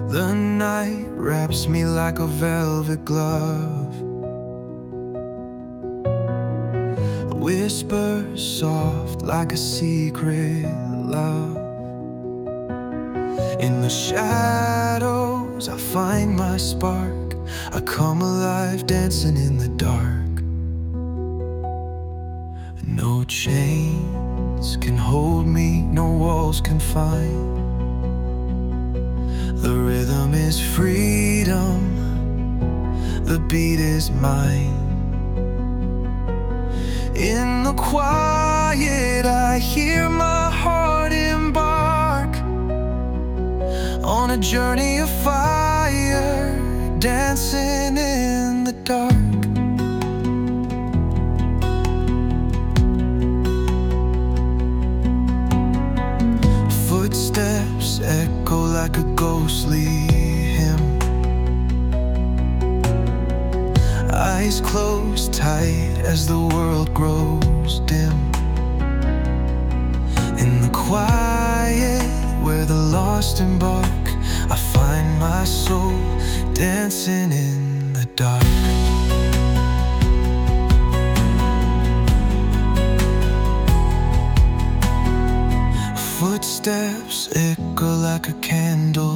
The night wraps me like a velvet glove. Whispers soft like a secret love. In the shadows I find my spark. I come alive dancing in the dark. No chains can hold me, no walls confine. The rhythm is freedom, the beat is mine. In the quiet I hear my heart embark on a journey of fire, dancing in the dark. Footsteps echo like a ghostly hymn. Eyes closed tight as the world grows dim. In the quiet where the lost embark, I find my soul dancing in the dark. Footsteps echo like a candle